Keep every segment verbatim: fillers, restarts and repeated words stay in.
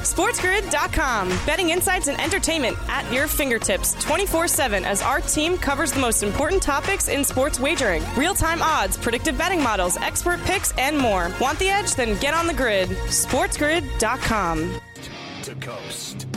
SportsGrid dot com. Betting insights and entertainment at your fingertips twenty-four seven as our team covers the most important topics in sports wagering. Real-time odds, predictive betting models, expert picks, and more. Want the edge? Then get on the grid. SportsGrid dot com. To coast.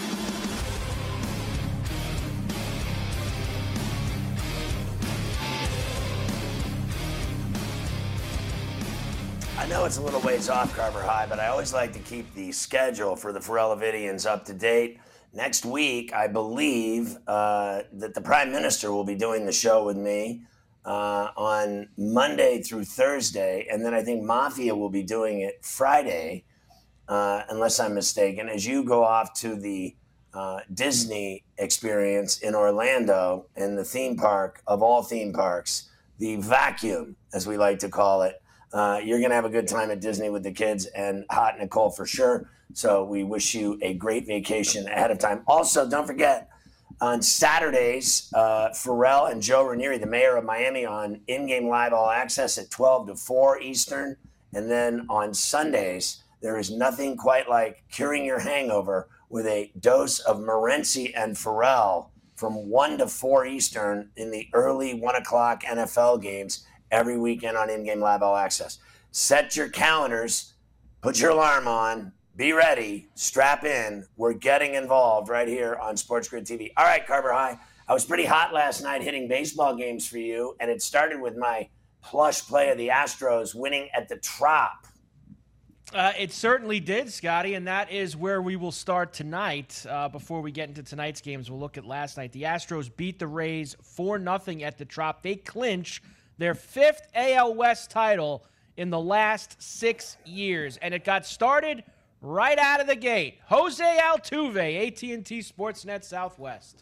I know it's a little ways off, Carver High, but I always like to keep the schedule for the Ferrell-Avidians up to date. Next week, I believe uh, that the Prime Minister will be doing the show with me uh, on Monday through Thursday, and then I think Mafia will be doing it Friday, uh, unless I'm mistaken, as you go off to the uh, Disney experience in Orlando and the theme park of all theme parks, the Vacuum, as we like to call it. Uh, you're going to have a good time at Disney with the kids and Hot Nicole for sure. So we wish you a great vacation ahead of time. Also, don't forget, on Saturdays, uh, Pharrell and Joe Ranieri, the mayor of Miami, on in-game live all access at twelve to four Eastern. And then on Sundays, there is nothing quite like curing your hangover with a dose of Morency and Pharrell from one to four Eastern in the early one o'clock N F L games every weekend on in-game live all access. Set your calendars, put your alarm on, be ready, strap in. We're getting involved right here on SportsGrid T V. All right, Carver High. I was pretty hot last night hitting baseball games for you, and it started with my plush play of the Astros winning at the Trop. Uh, it certainly did, Scotty, and that is where we will start tonight. Uh, before we get into tonight's games, we'll look at last night. The Astros beat the Rays four nothing at the Trop. They clinch their fifth A L West title in the last six years, and it got started right out of the gate. Jose Altuve, A T and T Sportsnet Southwest.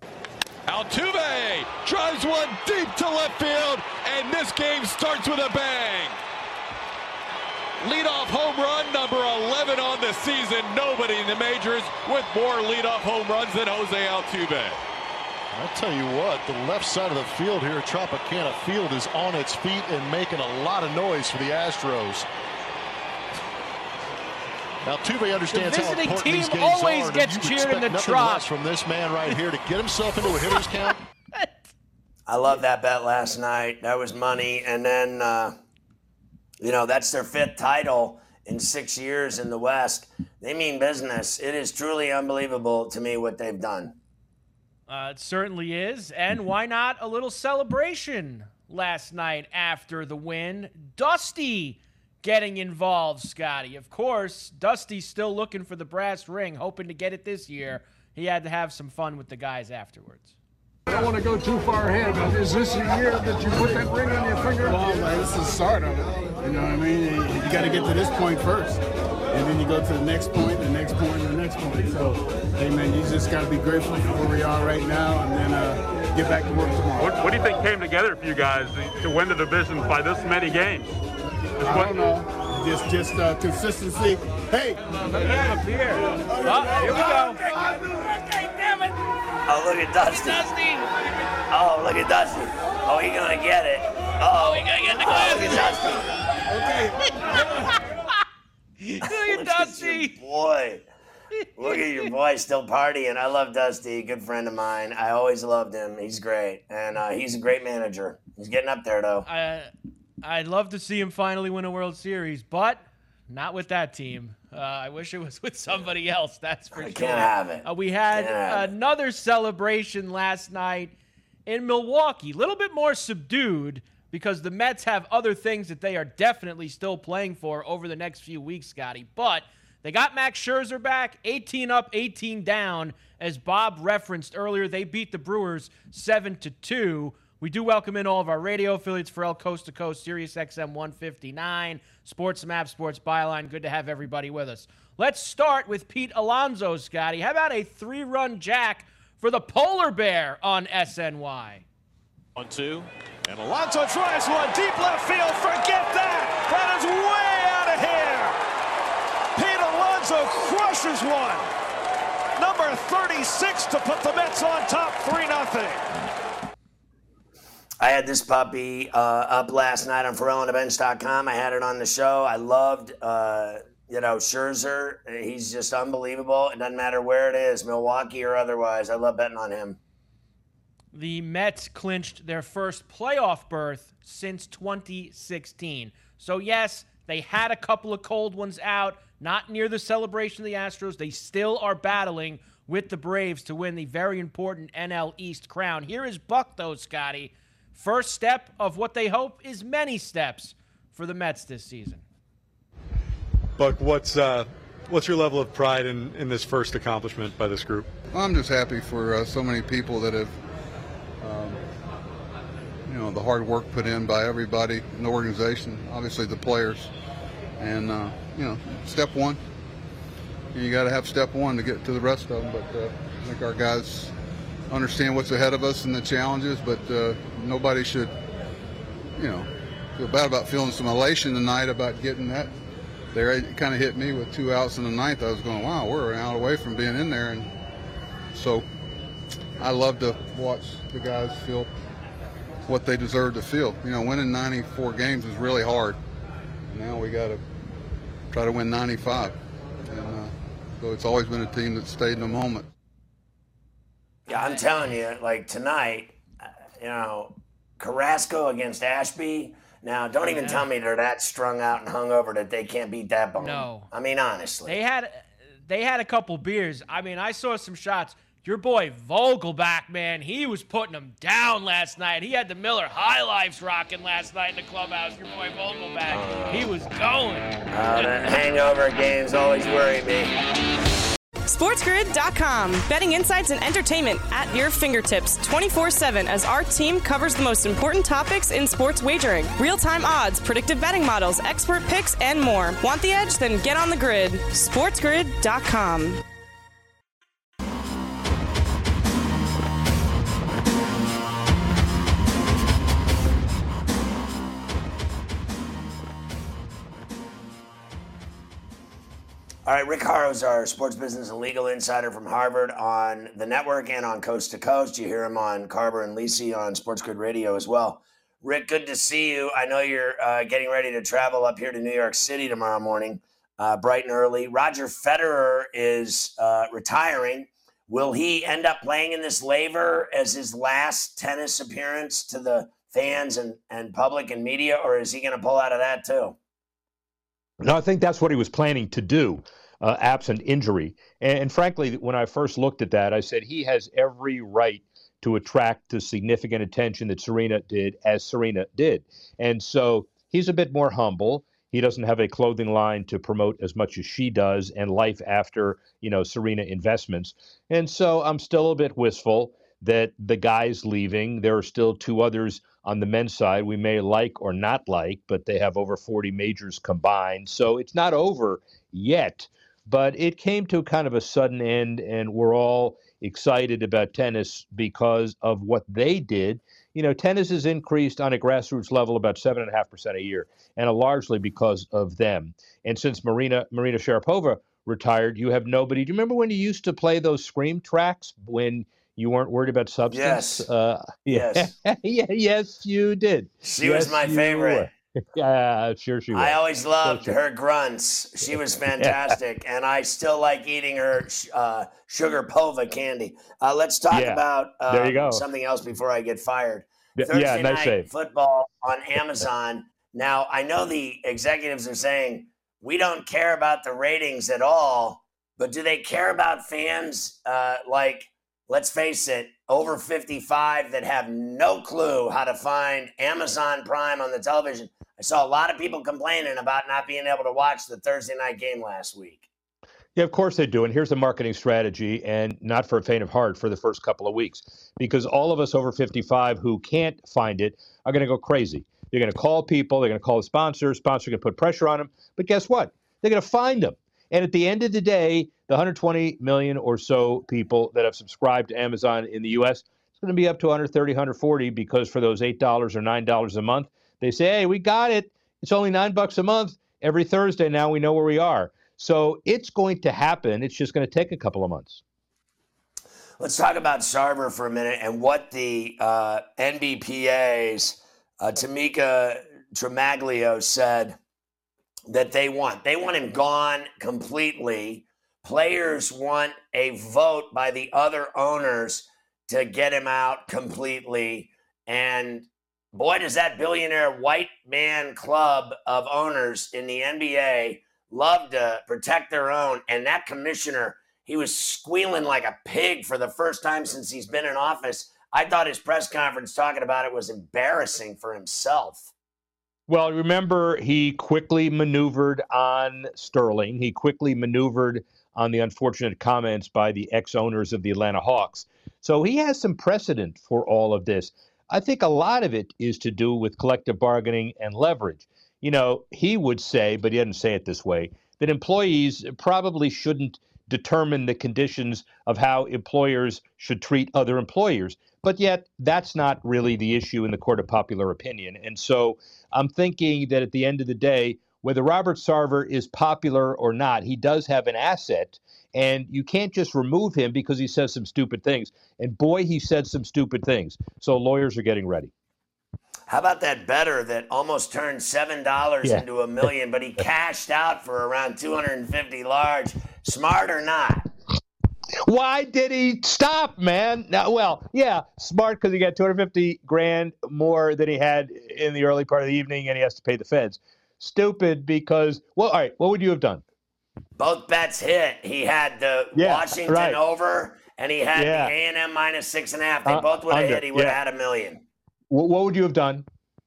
Altuve drives one deep to left field, and this game starts with a bang. Leadoff home run, number eleven on the season. Nobody in the majors with more leadoff home runs than Jose Altuve. I'll tell you what, the left side of the field here at Tropicana Field is on its feet and making a lot of noise for the Astros. Now, Altuve understands how important team these games always are. gets cheered in the Trop from this man right here to get himself into a hitter's count. I love that bet last night. That was money. And then, uh, you know, that's their fifth title in six years in the West. They mean business. It is truly unbelievable to me what they've done. Uh, it certainly is. And why not a little celebration last night after the win? Dusty getting involved, Scotty. Of course, Dusty's still looking for the brass ring, hoping to get it this year. He had to have some fun with the guys afterwards. I don't want to go too far ahead, but is this the year that you put that ring on your finger? Well, man, this is the start of it. You know what I mean? You got to get to this point first. And then you go to the next point, the next point, and the next point. So, hey, man, you just got to be grateful for where we are right now and then uh, get back to work tomorrow. What, what do you think came together for you guys to win the division by this many games? Just I don't know. Just just uh, consistency. Hey! Up here. Oh, here we go. Oh, look at Dusty. Dusty. Oh, look at Dusty. Oh, he's going to get it. Oh, he gonna get the oh, look at Dusty. Okay. Look at Look Dusty. at your boy. Look at your boy still partying. I love Dusty, good friend of mine. I always loved him. He's great. And uh, he's a great manager. He's getting up there, though. I, I'd love to see him finally win a World Series, but not with that team. Uh, I wish it was with somebody else, that's for I sure. Can't have it. Uh, we had Can't another celebration last night in Milwaukee. A little bit more subdued because the Mets have other things that they are definitely still playing for over the next few weeks, Scotty. But they got Max Scherzer back, eighteen up, eighteen down. As Bob referenced earlier, they beat the Brewers seven to two. We do welcome in all of our radio affiliates, Ferrall Coast to Coast, Sirius X M one fifty-nine, Sports Map, Sports Byline. Good to have everybody with us. Let's start with Pete Alonso, Scotty. How about a three-run jack for the Polar Bear on S N Y? One, two. And Alonso tries one deep left field. Forget that. That is way out of here. Pete Alonso crushes one. Number thirty-six to put the Mets on top, three nothing. I had this puppy uh, up last night on Ferrall on the bench dot com. I had it on the show. I loved uh, You know, Scherzer, he's just unbelievable. It doesn't matter where it is, Milwaukee or otherwise. I love betting on him. The Mets clinched their first playoff berth since twenty sixteen. So, yes, they had a couple of cold ones out, not near the celebration of the Astros. They still are battling with the Braves to win the very important N L East crown. Here is Buck, though, Scotty. First step of what they hope is many steps for the Mets this season. Buck, what's uh, what's your level of pride in, in this first accomplishment by this group? Well, I'm just happy for uh, so many people that have, um, you know, the hard work put in by everybody in the organization, obviously the players. And, uh, you know, step one, you got to have step one to get to the rest of them. But uh, I think our guys understand what's ahead of us and the challenges, but uh, nobody should, you know, feel bad about feeling some elation tonight about getting that. There, it kind of hit me with two outs in the ninth. I was going, wow, we're an out away from being in there. And so I love to watch the guys feel what they deserve to feel. You know, winning ninety-four games is really hard. And now we got to try to win ninety-five. And uh, so it's always been a team that stayed in the moment. Yeah, I'm telling you, like tonight, you know, Carrasco against Ashby. Now, don't even yeah. tell me they're that strung out and hungover that they can't beat that bone. No. I mean, honestly. They had they had a couple beers. I mean, I saw some shots. Your boy Vogelback, man, he was putting them down last night. He had the Miller High Lifes rocking last night in the clubhouse. Your boy Vogelback, uh, he was going. Uh, the hangover games always worry me. SportsGrid dot com. Betting insights and entertainment at your fingertips twenty-four seven as our team covers the most important topics in sports wagering. Real-time odds, predictive betting models, expert picks, and more. Want the edge? Then get on the grid. SportsGrid dot com. All right, Rick Haro's our sports business and legal insider from Harvard on the network and on Coast to Coast. You hear him on Carver and Lisi on Sports Grid Radio as well. Rick, good to see you. I know you're uh, getting ready to travel up here to New York City tomorrow morning, uh, bright and early. Roger Federer is uh, retiring. Will he end up playing in this Laver as his last tennis appearance to the fans and, and public and media, or is he going to pull out of that too? No, I think that's what he was planning to do, uh, absent injury. And, and frankly, when I first looked at that, I said he has every right to attract the significant attention that Serena did, as Serena did. And so he's a bit more humble. He doesn't have a clothing line to promote as much as she does, and life after, you know, Serena investments. And so I'm still a bit wistful that the guy's leaving. There are still two others on the men's side we may like or not like, but they have over forty majors combined. So it's not over yet, but it came to kind of a sudden end, and we're all excited about tennis because of what they did. You know, tennis has increased on a grassroots level about seven point five percent a year, and largely because of them. And since Marina, Marina Sharapova retired, you have nobody. Do you remember when you used to play those scream tracks when you weren't worried about substance? Yes. Uh, yeah. Yes. yeah. Yes, you did. She yes, was my favorite. Yeah, sure she was. I always loved sure. her grunts. She was fantastic, yeah. And I still like eating her uh, sugar pova candy. Uh, let's talk yeah. about uh, there you go. something else before I get fired. Yeah, Thursday yeah, nice night save. football on Amazon. Now, I know the executives are saying, we don't care about the ratings at all, but do they care about fans uh, like, let's face it, over fifty-five that have no clue how to find Amazon Prime on the television? I saw a lot of people complaining about not being able to watch the Thursday night game last week. Yeah, of course they do. And here's a marketing strategy, and not for a faint of heart for the first couple of weeks, because all of us over fifty-five who can't find it are going to go crazy. They're going to call people. They're going to call the sponsors. Sponsors are going to put pressure on them. But guess what? They're going to find them. And at the end of the day, the one hundred twenty million or so people that have subscribed to Amazon in the U S, it's going to be up to one hundred thirty, one hundred forty, because for those eight dollars or nine dollars a month, they say, hey, we got it. It's only nine bucks a month. Every Thursday now we know where we are. So it's going to happen. It's just going to take a couple of months. Let's talk about Sarver for a minute and what the uh, N B P A's uh, Tamika Tremaglio said that they want. They want him gone completely. Players want a vote by the other owners to get him out completely. And boy, does that billionaire white man club of owners in the N B A love to protect their own. And that commissioner, he was squealing like a pig for the first time since he's been in office. I thought his press conference talking about it was embarrassing for himself. Well, remember, he quickly maneuvered on Sterling. He quickly maneuvered on the unfortunate comments by the ex-owners of the Atlanta Hawks. So he has some precedent for all of this. I think a lot of it is to do with collective bargaining and leverage. You know, he would say, but he doesn't say it this way, that employees probably shouldn't determine the conditions of how employers should treat other employers. But yet, that's not really the issue in the court of popular opinion. And so I'm thinking that at the end of the day, whether Robert Sarver is popular or not, he does have an asset, and you can't just remove him because he says some stupid things. And boy, he said some stupid things. So lawyers are getting ready. How about that bettor that almost turned seven dollars Yeah. into a million, but he cashed out for around two hundred fifty large? Smart or not? Why did he stop, man? Now, well, yeah, smart because he got two hundred fifty grand more than he had in the early part of the evening, and he has to pay the feds. Stupid because, well, all right, what would you have done? Both bets hit. He had the Yeah, Washington right. over, and he had Yeah. the A and M minus six and a half. They Uh, both would have under, hit. He would have yeah. had a million. What, what would you have done?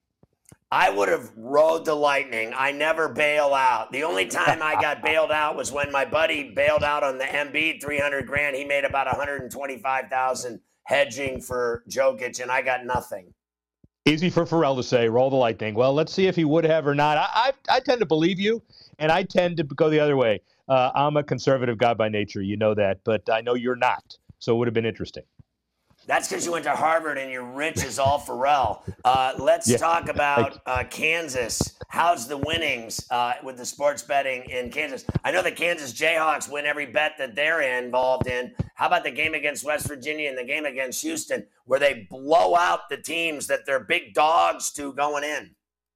I would have rode the lightning. I never bail out. The only time I got bailed out was when my buddy bailed out on the Embiid three hundred grand. He made about one hundred twenty-five thousand hedging for Jokic, and I got nothing. Easy for Pharrell to say, roll the lightning. Well, let's see if he would have or not. I, I, I tend to believe you, and I tend to go the other way. Uh, I'm a conservative guy by nature. You know that, but I know you're not. So it would have been interesting. That's because you went to Harvard and you're rich as all Pharrell. Uh, let's Yeah. talk about uh, Kansas. How's the winnings uh, with the sports betting in Kansas? I know the Kansas Jayhawks win every bet that they're involved in. How about the game against West Virginia and the game against Houston, where they blow out the teams that they're big dogs to going in?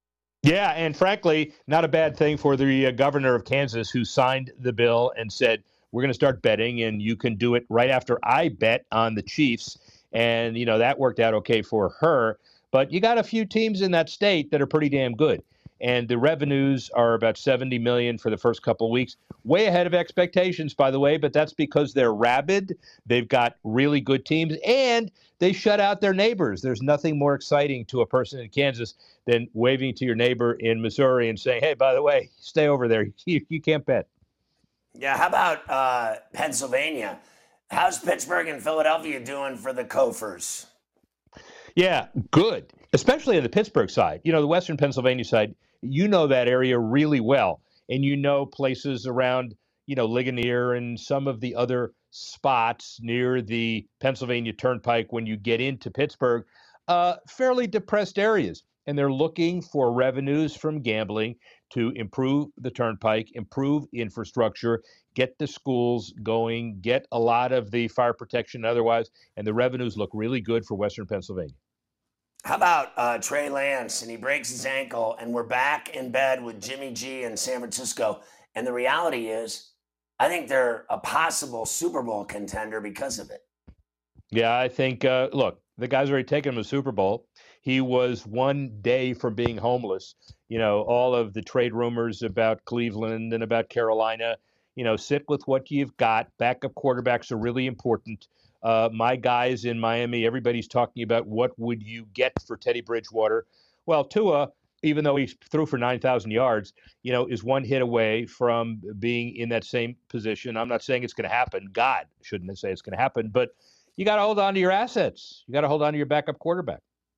Yeah, and frankly, not a bad thing for the uh, governor of Kansas who signed the bill and said, we're going to start betting, and you can do it right after I bet on the Chiefs. And, you know, that worked out okay for her. But you got a few teams in that state that are pretty damn good. And the revenues are about seventy million dollars for the first couple of weeks. Way ahead of expectations, by the way, but that's because they're rabid. They've got really good teams, and they shut out their neighbors. There's nothing more exciting to a person in Kansas than waving to your neighbor in Missouri and saying, hey, by the way, stay over there. You, you can't bet. Yeah, how about uh, Pennsylvania? How's Pittsburgh and Philadelphia doing for the Gophers? Yeah, good, especially on the Pittsburgh side. You know, the Western Pennsylvania side, you know that area really well. And you know places around, you know, Ligonier and some of the other spots near the Pennsylvania Turnpike when you get into Pittsburgh, uh, fairly depressed areas. And they're looking for revenues from gambling to improve the Turnpike, improve infrastructure, get the schools going, get a lot of the fire protection and otherwise, and the revenues look really good for Western Pennsylvania. How about uh, Trey Lance, and he breaks his ankle, and we're back in bed with Jimmy G in San Francisco. And the reality is, I think they're a possible Super Bowl contender because of it. Yeah, I think, uh, look, the guy's already taken him to the Super Bowl. He was one day from being homeless. You know, all of the trade rumors about Cleveland and about Carolina, you know, sit with what you've got. Backup quarterbacks are really important. Uh, my guys in Miami, everybody's talking about what would you get for Teddy Bridgewater. Well, Tua, even though he threw for nine thousand yards, you know, is one hit away from being in that same position. I'm not saying it's going to happen. God shouldn't say it's going to happen, but you got to hold on to your assets. You got to hold on to your backup quarterback.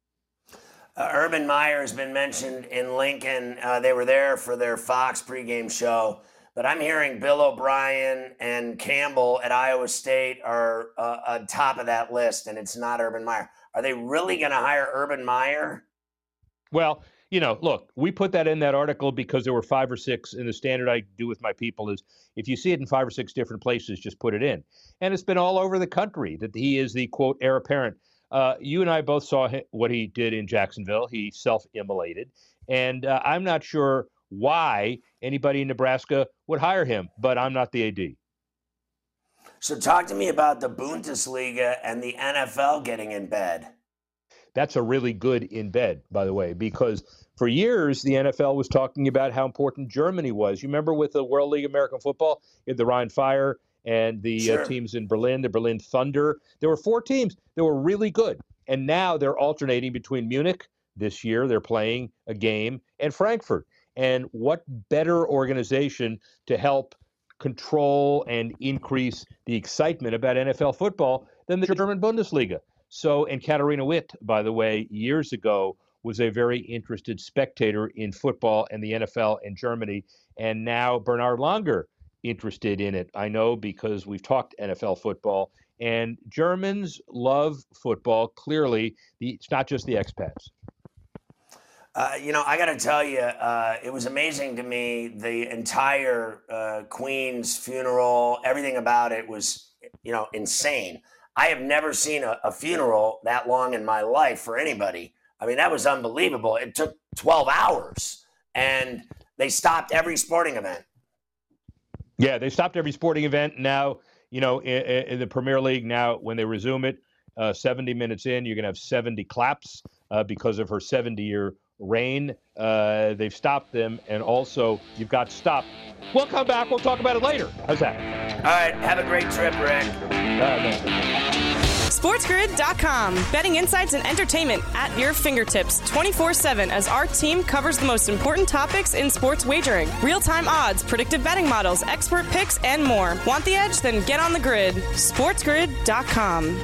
Uh, Urban Meyer has been mentioned in Lincoln. Uh, they were there for their Fox pregame show. But I'm hearing Bill O'Brien and Campbell at Iowa State are uh, on top of that list, and it's not Urban Meyer. Are they really going to hire Urban Meyer? Well, you know, look, we put that in that article because there were five or six, and the standard I do with my people is if you see it in five or six different places, just put it in. And it's been all over the country that he is the, quote, heir apparent. Uh, you and I both saw what he did in Jacksonville. He self-immolated. And uh, I'm not sure why anybody in Nebraska would hire him, but I'm not the A D. So talk to me about the Bundesliga and the N F L getting in bed. That's a really good in bed, by the way, because for years the N F L was talking about how important Germany was. You remember with the World League of American Football, you had the Rhein Fire and the Sure. uh, teams in Berlin, the Berlin Thunder. There were four teams that were really good. And now they're alternating between Munich. This year they're playing a game, and Frankfurt. And what better organization to help control and increase the excitement about N F L football than the German Bundesliga? So, and Katharina Witt, by the way, years ago was a very interested spectator in football and the N F L in Germany. And now Bernhard Langer interested in it. I know because we've talked N F L football, and Germans love football. Clearly, the, it's not just the expats. Uh, you know, I got to tell you, uh, it was amazing to me. The entire uh, Queen's funeral, everything about it was, you know, insane. I have never seen a, a funeral that long in my life for anybody. I mean, that was unbelievable. It took twelve hours, and they stopped every sporting event. Yeah, they stopped every sporting event. Now, you know, in, in the Premier League, now when they resume it, uh, seventy minutes in, you're going to have seventy claps uh, because of her seventy-year reign. Uh, they've stopped them, and also you've got stopped. We'll come back. We'll talk about it later. How's that? All right. Have a great trip, Rick. Uh, no. SportsGrid dot com. Betting insights and entertainment at your fingertips twenty-four seven as our team covers the most important topics in sports wagering. Real-time odds, predictive betting models, expert picks, and more. Want the edge? Then get on the grid. SportsGrid dot com.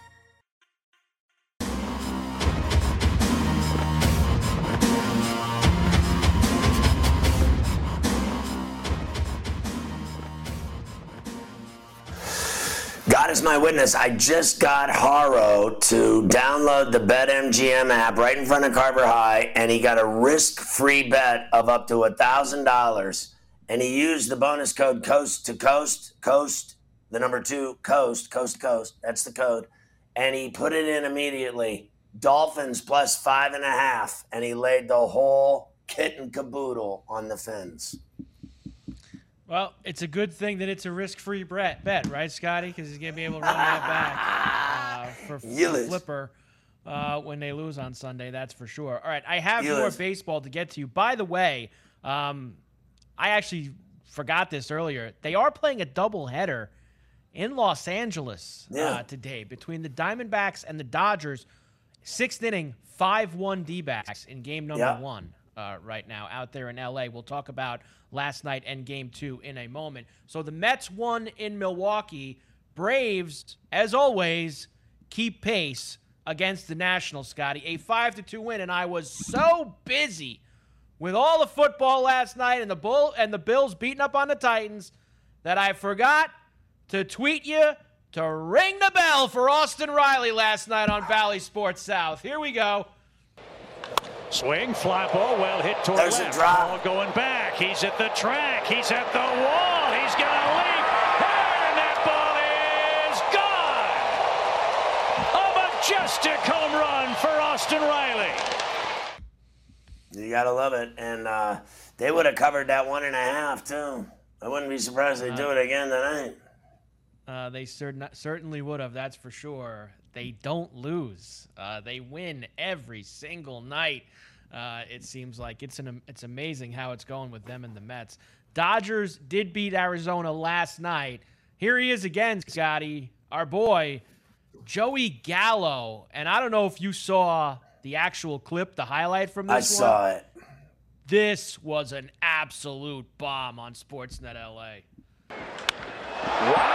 God is my witness. I just got Haro to download the BetMGM app right in front of Carver High, and he got a risk-free bet of up to one thousand dollars. And he used the bonus code Coast to Coast, Coast, the number two, Coast, Coast to Coast. That's the code. And he put it in immediately. Dolphins plus five and a half, and he laid the whole kit and caboodle on the Fins. Well, it's a good thing that it's a risk-free bet, bet right, Scotty? Because he's going to be able to run that back uh, for, for Flipper uh, when they lose on Sunday, that's for sure. All right, I have more baseball to get to you. By the way, um, I actually forgot this earlier. They are playing a doubleheader in Los Angeles yeah. uh, today between the Diamondbacks and the Dodgers. Sixth inning, five one D-backs in game number yeah. one. Uh, right now out there in L A. We'll talk about last night and game two in a moment. So the Mets won in Milwaukee. Braves, as always, keep pace against the Nationals, Scotty. A five to two win, and I was so busy with all the football last night and the Bull and the Bills beating up on the Titans that I forgot to tweet you to ring the bell for Austin Riley last night on Valley Sports South. Here we go. Swing, fly ball, well hit toward There's left. A drop. Ball going back. He's at the track. He's at the wall. He's going to leap. And that ball is gone. A majestic home run for Austin Riley. You got to love it. And uh, they would have covered that one and a half, too. I wouldn't be surprised if they do it again tonight. Uh, they cer- certainly would have, that's for sure. They don't lose. Uh, they win every single night. Uh, it seems like it's an it's amazing how it's going with them and the Mets. Dodgers did beat Arizona last night. Here he is again, Scotty, our boy, Joey Gallo. And I don't know if you saw the actual clip, the highlight from this I one. saw it. This was an absolute bomb on Sportsnet L A. Wow!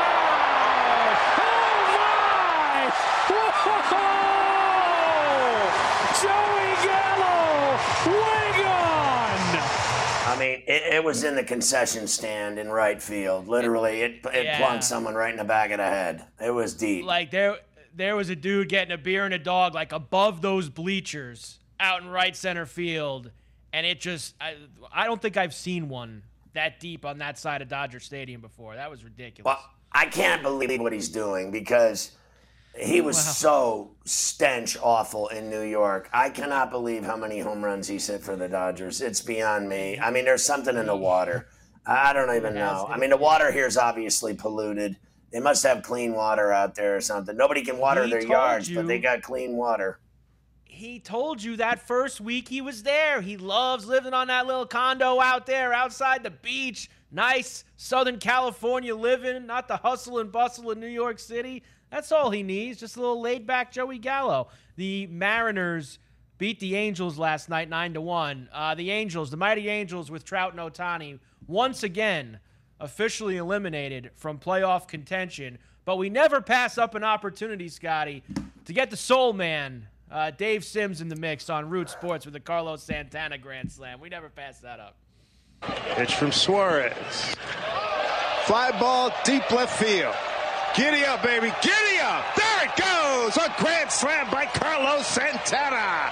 Joey Gallo, way gone! I mean, it, it was in the concession stand in right field. Literally, it it Yeah. plunked someone right in the back of the head. It was deep. Like there, there was a dude getting a beer and a dog like above those bleachers out in right center field, and it just, I, I don't think I've seen one that deep on that side of Dodger Stadium before. That was ridiculous. Well, I can't believe what he's doing because He was Wow. so stench awful in New York. I cannot believe how many home runs he's hit for the Dodgers. It's beyond me. I mean, there's something in the water. I don't even know. I mean, the water here is obviously polluted. They must have clean water out there or something. Nobody can water He their told yards, you- but they got clean water. He told you that first week he was there. He loves living on that little condo out there outside the beach. Nice Southern California living, not the hustle and bustle of New York City. That's all he needs, just a little laid-back Joey Gallo. The Mariners beat the Angels last night nine to one. Uh, the Angels, the mighty Angels with Trout and Ohtani, once again officially eliminated from playoff contention. But we never pass up an opportunity, Scotty, to get the soul man, uh, Dave Sims, in the mix on Root Sports with the Carlos Santana Grand Slam. We never pass that up. Pitch from Suarez. Fly ball deep left field. Giddy up, baby. Giddy up. There it goes. A grand slam by Carlos Santana.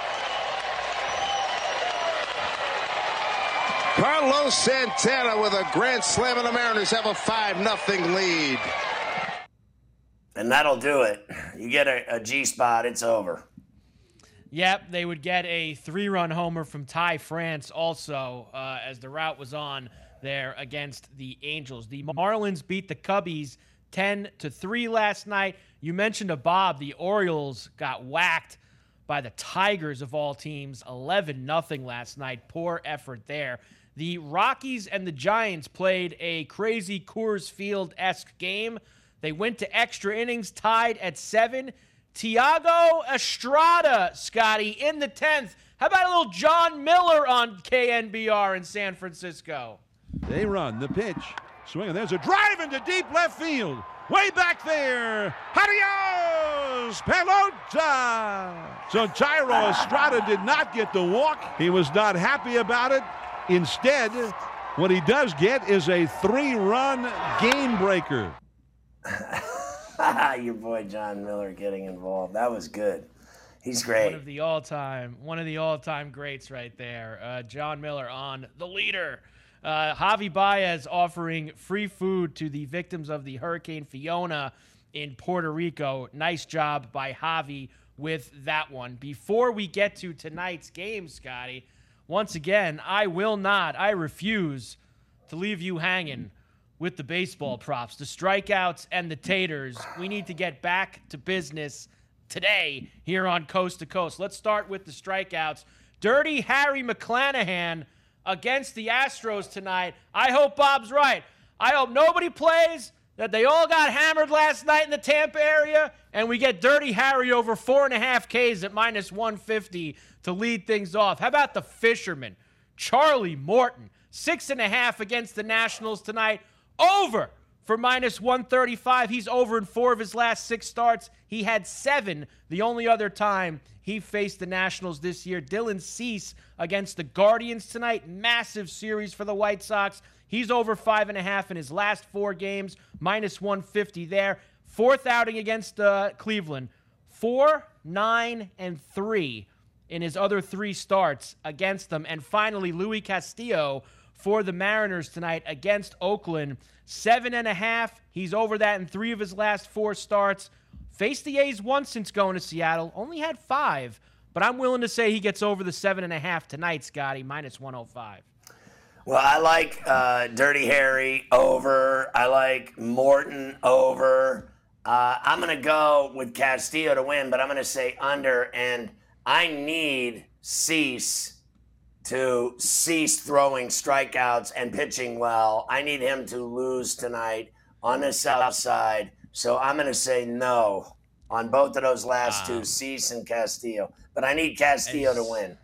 Carlos Santana with a grand slam, and the Mariners have a five nothing lead. And that'll do it. You get a, a G-spot, it's over. Yep, they would get a three-run homer from Ty France also uh, as the route was on there against the Angels. The Marlins beat the Cubbies ten to three last night. You mentioned to Bob, the Orioles got whacked by the Tigers of all teams, eleven nothing last night. Poor effort there. The Rockies and the Giants played a crazy Coors Field-esque game. They went to extra innings, tied at seven. Tiago Estrada, Scotty, in the tenth. How about a little John Miller on K N B R in San Francisco? They run the pitch. Swing, and there's a drive into deep left field. Way back there. Adios, pelota. So Jairo Estrada did not get the walk. He was not happy about it. Instead, what he does get is a three-run game breaker. Your boy John Miller getting involved. That was good. He's great. One of the all-time, one of the all-time greats right there. Uh, John Miller on the leader. Uh, Javi Baez offering free food to the victims of the Hurricane Fiona in Puerto Rico. Nice job by Javi with that one. Before we get to tonight's game, Scotty, once again, I will not, I refuse to leave you hanging with the baseball props, the strikeouts and the taters. We need to get back to business today here on Coast to Coast. Let's start with the strikeouts. Dirty Harry McClanahan against the Astros tonight. I hope Bob's right. I hope nobody plays, that they all got hammered last night in the Tampa area, and we get Dirty Harry over four and a half Ks at minus one fifty to lead things off. How about the Fisherman? Charlie Morton, six and a half against the Nationals tonight. Over for minus one thirty-five. He's over in four of his last six starts. He had seven the only other time he faced the Nationals this year. Dylan Cease against the Guardians tonight. Massive series for the White Sox. He's over five and a half in his last four games. minus one fifty there. Fourth outing against uh, Cleveland. Four, nine, and three in his other three starts against them. And finally, Louis Castillo for the Mariners tonight against Oakland. Seven and a half. He's over that in three of his last four starts. Faced the A's once since going to Seattle. Only had five. But I'm willing to say he gets over the seven and a half tonight, Scotty, minus one oh five. Well, I like uh, Dirty Harry over. I like Morton over. Uh, I'm going to go with Castillo to win, but I'm going to say under. And I need Cease to cease throwing strikeouts and pitching well. I need him to lose tonight on the south side. So I'm going to say no on both of those last um, two, Cease and Castillo. But I need Castillo as, to win.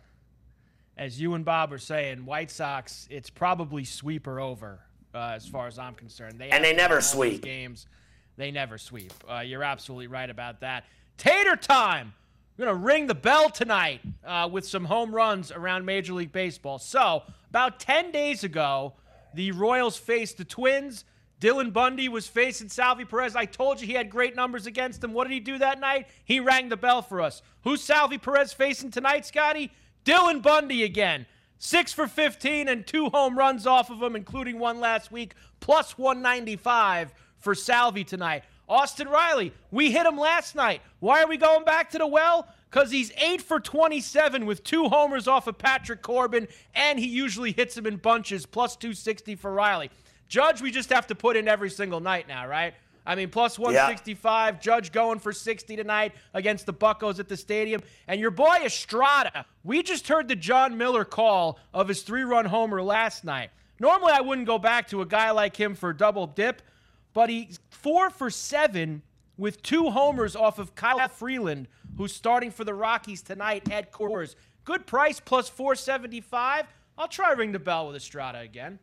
As you and Bob are saying, White Sox, it's probably sweep or over uh, as far as I'm concerned. They and they never sweep. Games, they never sweep. Uh, you're absolutely right about that. Tater time! We're going to ring the bell tonight uh, with some home runs around Major League Baseball. So, about ten days ago, the Royals faced the Twins. Dylan Bundy was facing Salvi Perez. I told you he had great numbers against him. What did he do that night? He rang the bell for us. Who's Salvi Perez facing tonight, Scotty? Dylan Bundy again. Six for fifteen and two home runs off of him, including one last week, plus one ninety-five for Salvi tonight. Austin Riley, we hit him last night. Why are we going back to the well? Because he's eight for twenty-seven with two homers off of Patrick Corbin, and he usually hits him in bunches, plus two sixty for Riley. Judge, we just have to put in every single night now, right? I mean, plus one sixty-five. Yeah. Judge going for sixty tonight against the Buccos at the stadium. And your boy Estrada, we just heard the John Miller call of his three-run homer last night. Normally, I wouldn't go back to a guy like him for a double dip, but he's four for seven with two homers off of Kyle Freeland, who's starting for the Rockies tonight at Coors. Good price, plus four seventy-five. I'll try ring the bell with Estrada again.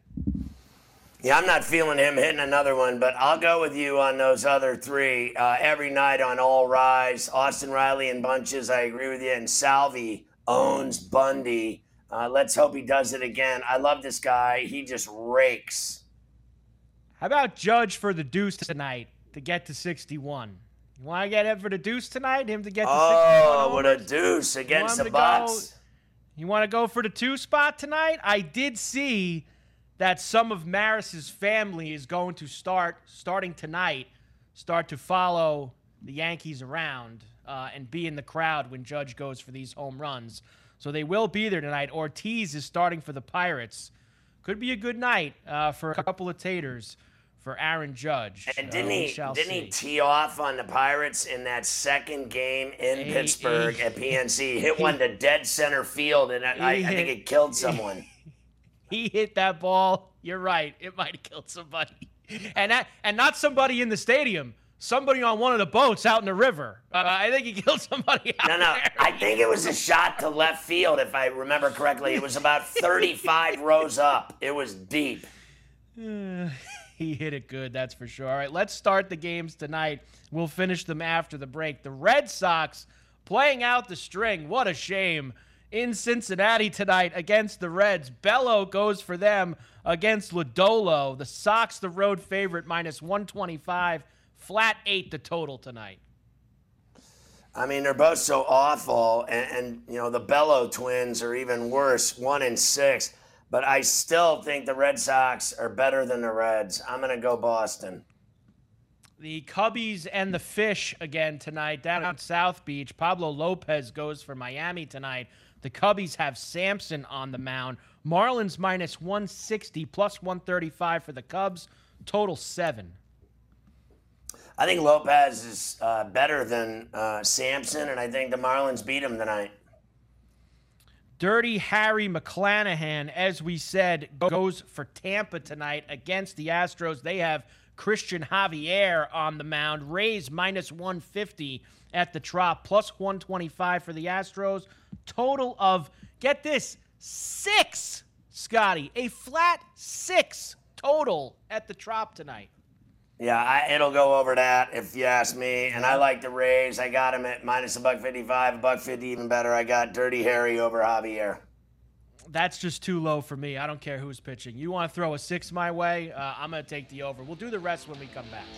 Yeah, I'm not feeling him hitting another one, but I'll go with you on those other three. Uh, every night on All Rise, Austin Riley in bunches, I agree with you, and Salvi owns Bundy. Uh, let's hope he does it again. I love this guy. He just rakes. How about Judge for the deuce tonight to get to sixty-one? You want to get him for the deuce tonight, him to get to sixty-one? Oh, what a deuce against the Bucks. You want to go for the two spot tonight? I did see that some of Maris's family is going to start, starting tonight, start to follow the Yankees around uh, and be in the crowd when Judge goes for these home runs. So they will be there tonight. Ortiz is starting for the Pirates. Could be a good night uh, for a couple of taters for Aaron Judge. And didn't, uh, he, didn't he tee off on the Pirates in that second game in he, Pittsburgh he, at P N C? He hit he, one to dead center field, and I, I think it killed someone. He hit that ball. You're right. It might have killed somebody. And that, and not somebody in the stadium. Somebody on one of the boats out in the river. Uh, I think he killed somebody out No, no. there. I think it was a shot to left field, if I remember correctly. It was about thirty-five rows up. It was deep. Uh, he hit it good, that's for sure. All right, let's start the games tonight. We'll finish them after the break. The Red Sox playing out the string. What a shame. In Cincinnati tonight against the Reds. Bello goes for them against Lodolo. The Sox, the road favorite, minus one twenty-five. Flat eight the total tonight. I mean, they're both so awful, and, and you know, the Bello twins are even worse, one and six. But I still think the Red Sox are better than the Reds. I'm going to go Boston. The Cubbies and the Fish again tonight down at South Beach. Pablo Lopez goes for Miami tonight. The Cubbies have Sampson on the mound. Marlins minus one sixty, plus one thirty-five for the Cubs. Total seven. I think Lopez is uh, better than uh, Sampson, and I think the Marlins beat him tonight. Dirty Harry McClanahan, as we said, goes for Tampa tonight against the Astros. They have Christian Javier on the mound. Rays minus one fifty at the Trop, plus one twenty-five for the Astros. Total of, get this, six, Scotty. A flat six total at the Trop tonight. Yeah, I, it'll go over that if you ask me. And I like the Rays. I got him at minus a buck fifty-five, a buck fifty even better. I got Dirty Harry over Javier. That's just too low for me. I don't care who's pitching. You want to throw a six my way? Uh, I'm going to take the over. We'll do the rest when we come back.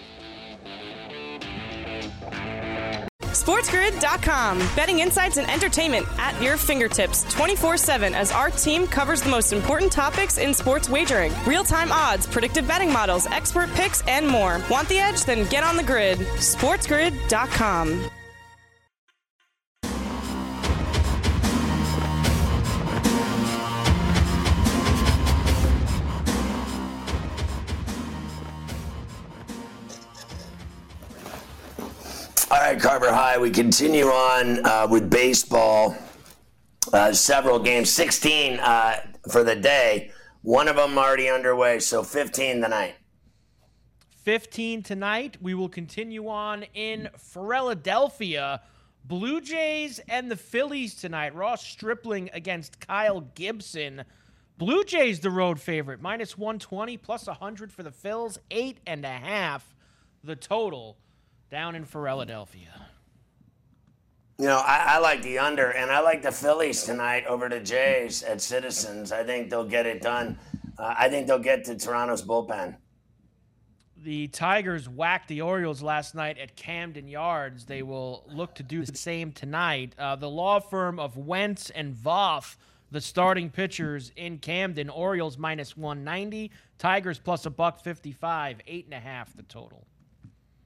SportsGrid dot com. Betting insights and entertainment at your fingertips twenty-four seven as our team covers the most important topics in sports wagering. Real-time odds, predictive betting models, expert picks, and more. Want the edge? Then get on the grid. SportsGrid dot com. All right, Carver High, we continue on uh, with baseball. Uh, several games, sixteen uh, for the day. One of them already underway, so fifteen tonight. fifteen tonight. We will continue on in Philadelphia. Blue Jays and the Phillies tonight. Ross Stripling against Kyle Gibson. Blue Jays the road favorite, minus one twenty, plus one hundred for the Phils. Eight and a half the total down in Philadelphia. You know, I, I like the under, and I like the Phillies tonight over the Jays at Citizens. I think they'll get it done. Uh, I think they'll get to Toronto's bullpen. The Tigers whacked the Orioles last night at Camden Yards. They will look to do the same tonight. Uh, the law firm of Wentz and Voth, the starting pitchers in Camden. Orioles minus one ninety. Tigers plus a buck fifty-five. Eight and a half the total.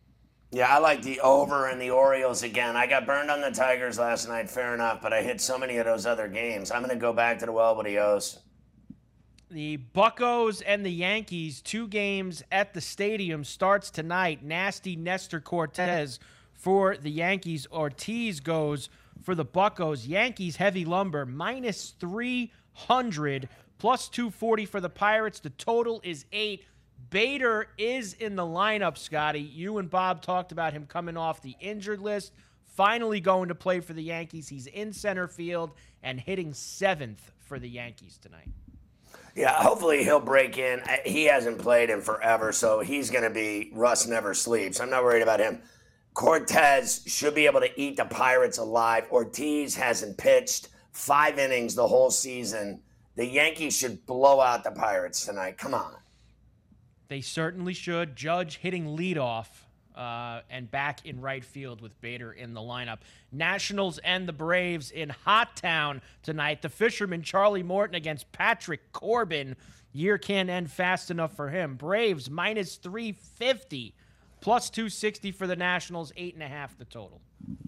Yeah, I like the over and the Orioles again. I got burned on the Tigers last night, fair enough, but I hit so many of those other games. I'm going to go back to the well with the O's. The Buccos and the Yankees, two games at the stadium, starts tonight. Nasty Nestor Cortez for the Yankees. Ortiz goes for the Buccos. Yankees heavy lumber, minus three hundred, plus two forty for the Pirates. The total is eight. Bader is in the lineup, Scotty. You and Bob talked about him coming off the injured list, finally going to play for the Yankees. He's in center field and hitting seventh for the Yankees tonight. Yeah, hopefully he'll break in. He hasn't played in forever, so he's going to be Russ never sleeps. I'm not worried about him. Cortez should be able to eat the Pirates alive. Ortiz hasn't pitched five innings the whole season. The Yankees should blow out the Pirates tonight. Come on. They certainly should. Judge hitting leadoff uh, and back in right field with Bader in the lineup. Nationals and the Braves in Hot Town tonight. The Fisherman, Charlie Morton, against Patrick Corbin. Year can't end fast enough for him. Braves minus three fifty, plus two sixty for the Nationals, eight and a half the total.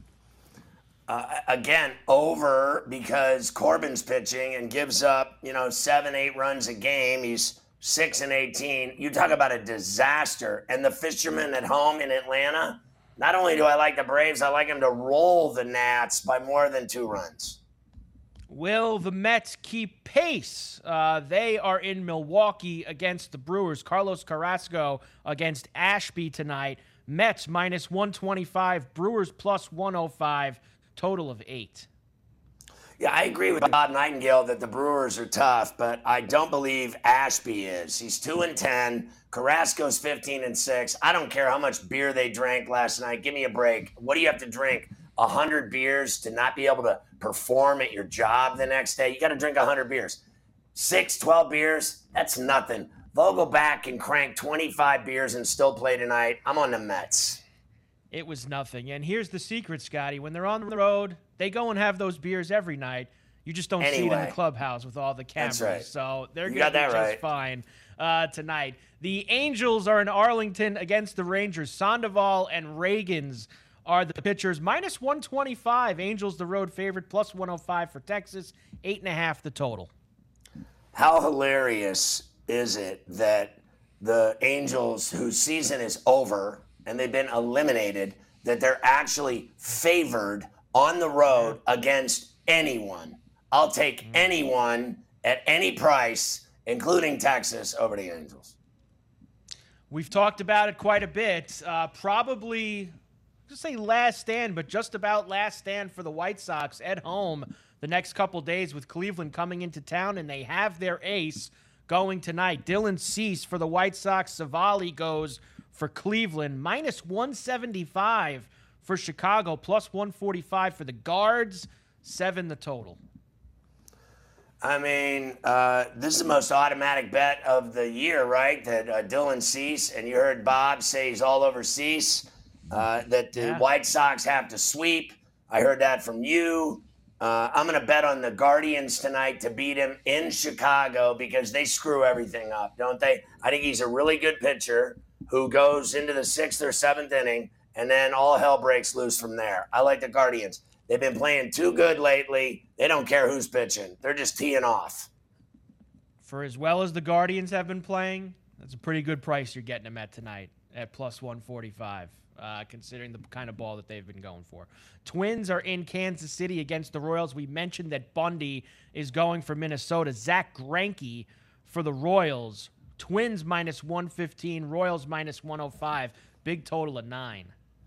Uh, again, over because Corbin's pitching and gives up, you know, seven, eight runs a game. He's six and eighteen. You talk about a disaster. And the Fishermen at home in Atlanta, not only do I like the Braves, I like them to roll the Nats by more than two runs. Will the Mets keep pace? Uh, they are in Milwaukee against the Brewers. Carlos Carrasco against Ashby tonight. Mets minus one twenty-five, Brewers plus one oh five, total of eight. Yeah, I agree with Bob Nightingale that the Brewers are tough, but I don't believe Ashby is. He's two and ten. Carrasco's fifteen and six. I don't care how much beer they drank last night. Give me a break. What do you have to drink? A hundred beers to not be able to perform at your job the next day? You got to drink a hundred beers. Six, twelve beers? That's nothing. They'll go back and crank twenty-five beers and still play tonight. I'm on the Mets. It was nothing. And here's the secret, Scotty. When they're on the road, they go and have those beers every night. You just don't anyway. see it in the clubhouse with all the cameras. That's right. So they're you going to be just right. fine uh, tonight. The Angels are in Arlington against the Rangers. Sandoval and Reagans are the pitchers. Minus one twenty-five. Angels the road favorite. Plus one oh five for Texas. Eight and a half the total. How hilarious is it that the Angels, whose season is over and they've been eliminated, that they're actually favored on the road against anyone? I'll take anyone at any price, including Texas, over the Angels. We've talked about it quite a bit. Uh, probably, just say last stand, but just about last stand for the White Sox at home the next couple days with Cleveland coming into town, and they have their ace going tonight. Dylan Cease for the White Sox. Savali goes for Cleveland. Minus one seventy-five for Chicago. Plus one forty-five for the Guards. Seven the total. I mean, uh, this is the most automatic bet of the year, right? That uh, Dylan Cease, and you heard Bob say he's all over Cease, uh, that the yeah. White Sox have to sweep. I heard that from you. Uh, I'm going to bet on the Guardians tonight to beat him in Chicago because they screw everything up, don't they? I think he's a really good pitcher who goes into the sixth or seventh inning, and then all hell breaks loose from there. I like the Guardians. They've been playing too good lately. They don't care who's pitching. They're just teeing off. For as well as the Guardians have been playing, that's a pretty good price you're getting them at tonight at plus one forty-five. Uh, considering the kind of ball that they've been going for. Twins are in Kansas City against the Royals. We mentioned that Bundy is going for Minnesota. Zach Greinke for the Royals. Twins minus one fifteen, Royals minus one oh five. Big total of nine.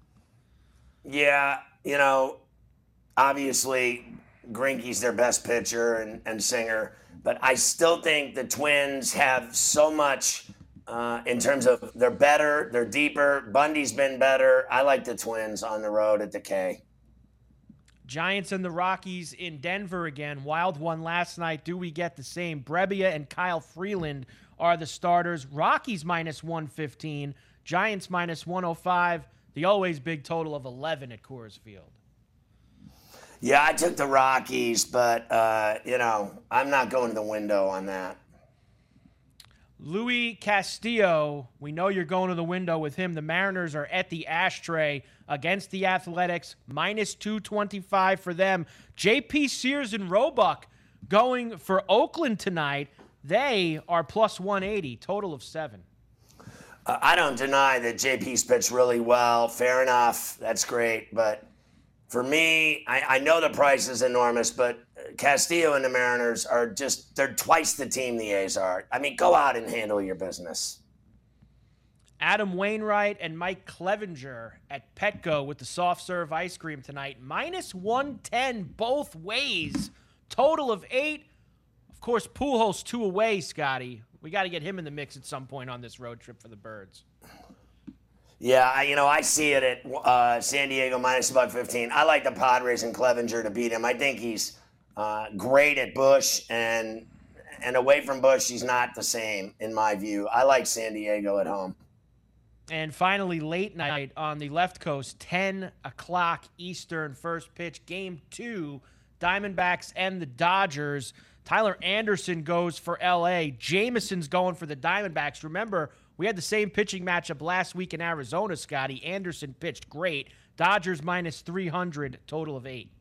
Yeah, you know, obviously Greinke's their best pitcher and, and singer, but I still think the Twins have so much Uh, in terms of they're better, they're deeper. Bundy's been better. I like the Twins on the road at the K. Giants and the Rockies in Denver again. Wild one last night. Do we get the same? Brebbia and Kyle Freeland are the starters. Rockies minus one fifteen. Giants minus one oh five. The always big total of eleven at Coors Field. Yeah, I took the Rockies, but, uh, you know, I'm not going to the window on that. Luis Castillo, we know you're going to the window with him. The Mariners are at the ashtray against the Athletics, minus two twenty-five for them. J P Sears and Roebuck going for Oakland tonight. They are plus one eighty, total of seven. Uh, I don't deny that J P's pitched really well. Fair enough. That's great. But for me, I, I know the price is enormous, but Castillo and the Mariners are just, they're twice the team the A's are. I mean, go out and handle your business. Adam Wainwright and Mike Clevenger at Petco with the soft serve ice cream tonight. minus one ten both ways. Total of eight. Of course, Pujols two away, Scotty. We got to get him in the mix at some point on this road trip for the Birds. Yeah, I, you know, I see it at uh, San Diego minus about fifteen. I like the Padres and Clevenger to beat him. I think he's uh, great at Busch, and and away from Busch, he's not the same, in my view. I like San Diego at home. And finally, late night on the left coast, ten o'clock Eastern, first pitch, game two, Diamondbacks and the Dodgers. Tyler Anderson goes for L A. Jameson's going for the Diamondbacks. Remember, we had the same pitching matchup last week in Arizona, Scotty. Anderson pitched great. Dodgers minus three hundred, total of eight.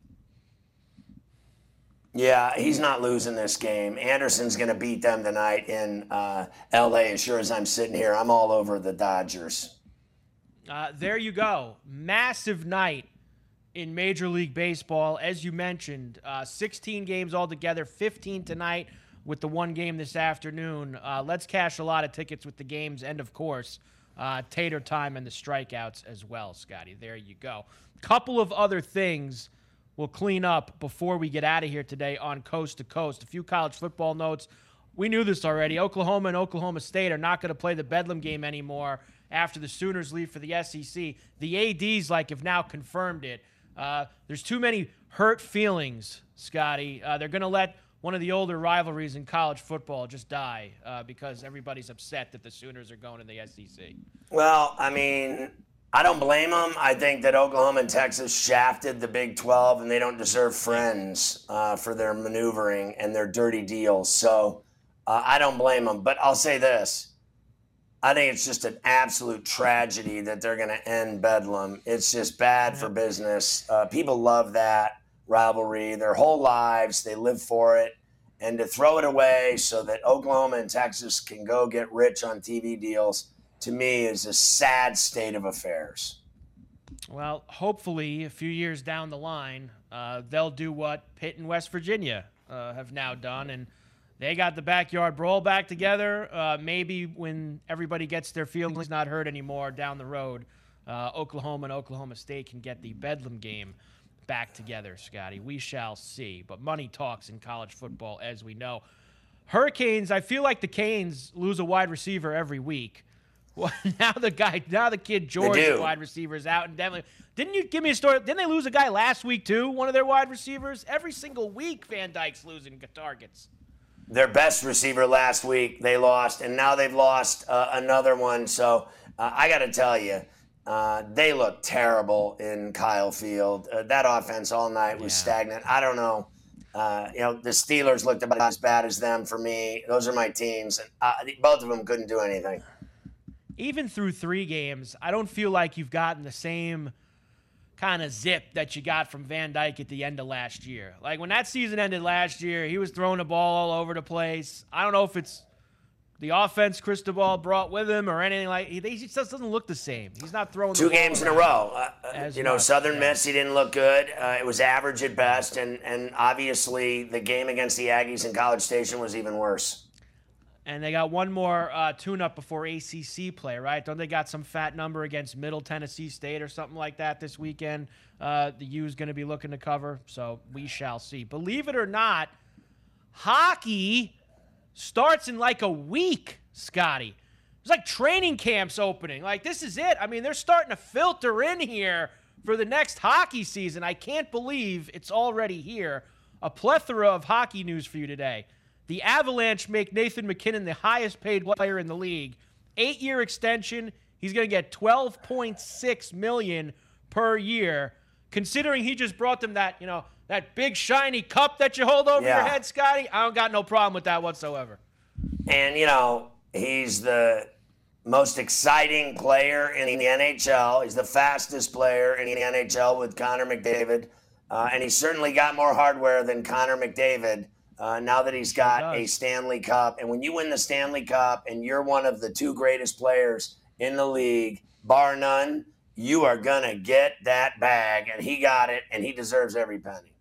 Yeah, he's not losing this game. Anderson's going to beat them tonight in uh, L A. As sure as I'm sitting here, I'm all over the Dodgers. Uh, there you go. Massive night in Major League Baseball. As you mentioned, uh, sixteen games altogether, fifteen tonight with the one game this afternoon. Uh, let's cash a lot of tickets with the games and, of course, uh, Tater Time and the strikeouts as well, Scotty. There you go. Couple of other things we'll clean up before we get out of here today on Coast to Coast. A few college football notes. We knew this already. Oklahoma and Oklahoma State are not going to play the Bedlam game anymore after the Sooners leave for the S E C. The A Ds, like, have now confirmed it. Uh, there's too many hurt feelings, Scotty. Uh, they're going to let one of the older rivalries in college football just die uh, because everybody's upset that the Sooners are going to the S E C. Well, I mean, I don't blame them. I think that Oklahoma and Texas shafted the Big twelve, and they don't deserve friends uh, for their maneuvering and their dirty deals. So uh, I don't blame them. But I'll say this. I think it's just an absolute tragedy that they're going to end Bedlam. It's just bad for business. Uh, people love that rivalry their whole lives. They live for it. And to throw it away so that Oklahoma and Texas can go get rich on T V deals, to me, is a sad state of affairs. Well, hopefully a few years down the line, uh, they'll do what Pitt and West Virginia uh, have now done, and they got the backyard brawl back together. Uh, maybe when everybody gets their feelings not hurt anymore down the road, uh, Oklahoma and Oklahoma State can get the Bedlam game back together, Scotty. We shall see. But money talks in college football, as we know. Hurricanes, I feel like the Canes lose a wide receiver every week. Well, now the guy, now the kid George, the wide receiver, is out. And definitely, didn't you give me a story? Didn't they lose a guy last week too? One of their wide receivers. Every single week, Van Dyke's losing targets. Their best receiver last week, they lost, and now they've lost uh, another one. So uh, I got to tell you, uh, they look terrible in Kyle Field. Uh, that offense all night was yeah. stagnant. I don't know. Uh, you know, the Steelers looked about as bad as them for me. Those are my teams. And uh, both of them couldn't do anything. Even through three games, I don't feel like you've gotten the same kind of zip that you got from Van Dyke at the end of last year. Like, when that season ended last year, he was throwing the ball all over the place. I don't know if it's the offense Cristobal brought with him or anything like he, he just doesn't look the same. He's not throwing two the ball games in a row. Uh, you know, much. Southern yeah. Miss, he didn't look good. Uh, it was average at best, and and obviously the game against the Aggies in College Station was even worse. And they got one more uh, tune-up before A C C play, right? Don't they got some fat number against Middle Tennessee State or something like that this weekend? Uh, the U's going to be looking to cover, so we shall see. Believe it or not, hockey starts in like a week, Scotty. It's like training camps opening. Like, this is it. I mean, they're starting to filter in here for the next hockey season. I can't believe it's already here. A plethora of hockey news for you today. The Avalanche make Nathan MacKinnon the highest paid player in the league. Eight-year extension. He's going to get twelve point six million dollars per year. Considering he just brought them that, you know, that big shiny cup that you hold over yeah. your head, Scotty, I don't got no problem with that whatsoever. And, you know, He's the most exciting player in the N H L. He's the fastest player in the N H L with Connor McDavid. Uh, and he's certainly got more hardware than Connor McDavid uh, now that he's got a Stanley Cup. And when you win the Stanley Cup and you're one of the two greatest players in the league, bar none, you are going to get that bag. And he got it, and he deserves every penny.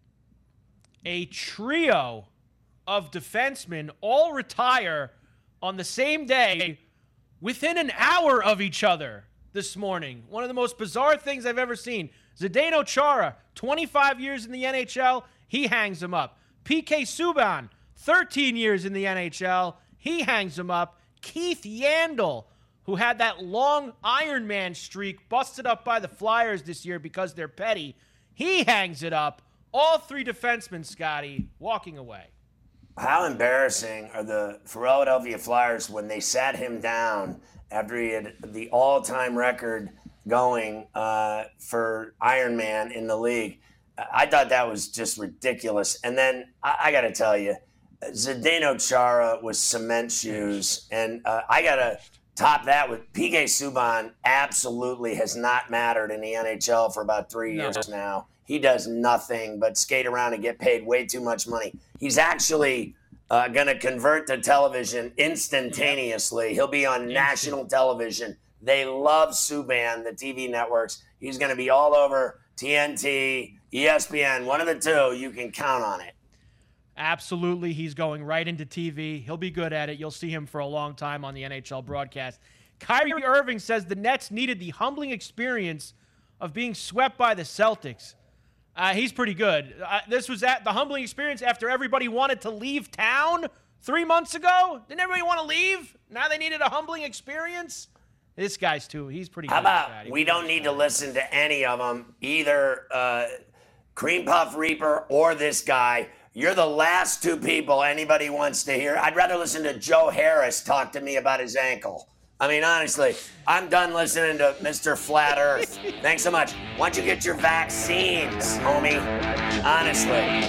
A trio of defensemen all retire on the same day within an hour of each other this morning. One of the most bizarre things I've ever seen. Zdeno Chara, twenty-five years in the N H L, he hangs him up. P K Subban, thirteen years in the N H L, he hangs him up. Keith Yandle, who had that long Iron Man streak busted up by the Flyers this year because they're petty, he hangs it up. All three defensemen, Scotty, walking away. How embarrassing are the Philadelphia Flyers when they sat him down after he had the all-time record going uh, for Iron Man in the league. I thought that was just ridiculous. And then I, I got to tell you, Zdeno Chara was cement shoes. And uh, I got to top that with P K Subban absolutely has not mattered in the N H L for about three No. years now. He does nothing but skate around and get paid way too much money. He's actually uh, going to convert to television instantaneously. He'll be on national television. They love Subban, the T V networks. He's going to be all over T N T, E S P N, one of the two. You can count on it. Absolutely. He's going right into T V. He'll be good at it. You'll see him for a long time on the N H L broadcast. Kyrie Irving says the Nets needed the humbling experience of being swept by the Celtics. Uh, he's pretty good. Uh, this was at the humbling experience after everybody wanted to leave town three months ago. Didn't everybody want to leave? Now they needed a humbling experience? This guy's too. He's pretty How good. about Scotty. we don't need to listen to any of them, either uh, Cream Puff Reaper or this guy. You're the last two people anybody wants to hear. I'd rather listen to Joe Harris talk to me about his ankle. I mean, honestly, I'm done listening to Mister Flat Earth. Thanks so much. Why don't you get your vaccines, homie? Honestly.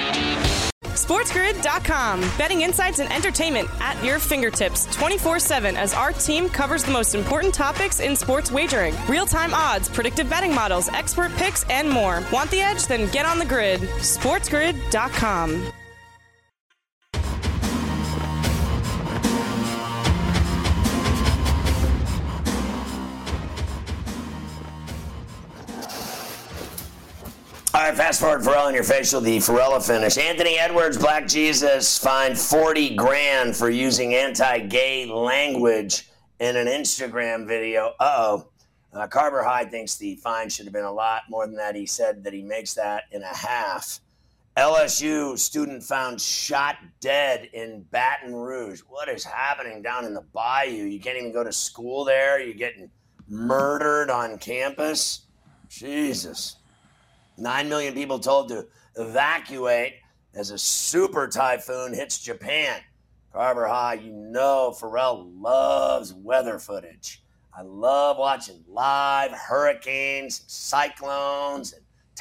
SportsGrid dot com. Betting insights and entertainment at your fingertips twenty-four seven as our team covers the most important topics in sports wagering. Real-time odds, predictive betting models, expert picks, and more. Want the edge? Then get on the grid. SportsGrid dot com. All right, fast forward Pharrell in your facial, the Pharrella finish. Anthony Edwards, Black Jesus, fined forty grand for using anti-gay language in an Instagram video. Uh-oh. Uh, Carver High thinks the fine should have been a lot more than that. He said that he makes that in a half. L S U student found shot dead in Baton Rouge. What is happening down in the bayou? You can't even go to school there. You're getting murdered on campus. Jesus. Nine million people told to evacuate as a super typhoon hits Japan. Carver High, you know Pharrell loves weather footage. I love watching live hurricanes, cyclones, and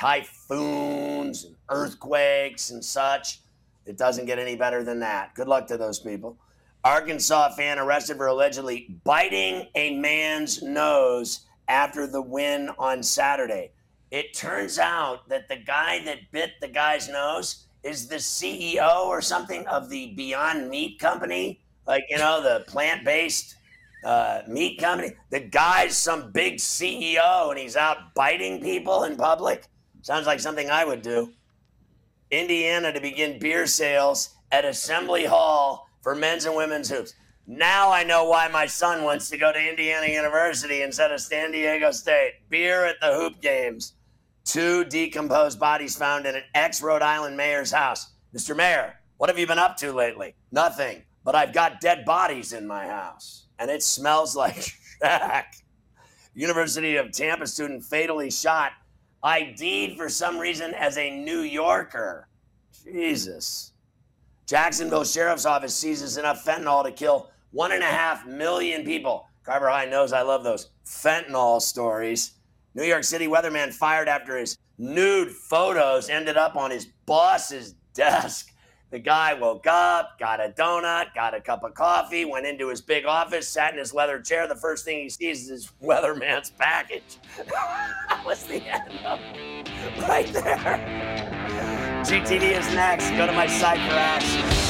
typhoons, and earthquakes, and such. It doesn't get any better than that. Good luck to those people. Arkansas fan arrested for allegedly biting a man's nose after the win on Saturday. It turns out that the guy that bit the guy's nose is the C E O or something of the Beyond Meat company, like, you know, the plant-based uh, meat company. The guy's some big C E O and he's out biting people in public. Sounds like something I would do. Indiana to begin beer sales at Assembly Hall for men's and women's hoops. Now I know why my son wants to go to Indiana University instead of San Diego State. Beer at the hoop games. Two decomposed bodies found in an ex-Rhode Island mayor's house. Mister Mayor, what have you been up to lately? Nothing, but I've got dead bodies in my house, and it smells like Shaq. University of Tampa student fatally shot, I D'd for some reason as a New Yorker. Jesus. Jacksonville Sheriff's Office seizes enough fentanyl to kill one and a half million people. Carver High knows I love those fentanyl stories. New York City weatherman fired after his nude photos ended up on his boss's desk. The guy woke up, got a donut, got a cup of coffee, went into his big office, sat in his leather chair. The first thing he sees is his weatherman's package. That was the end of it. Right there. G T D is next. Go to my site for action.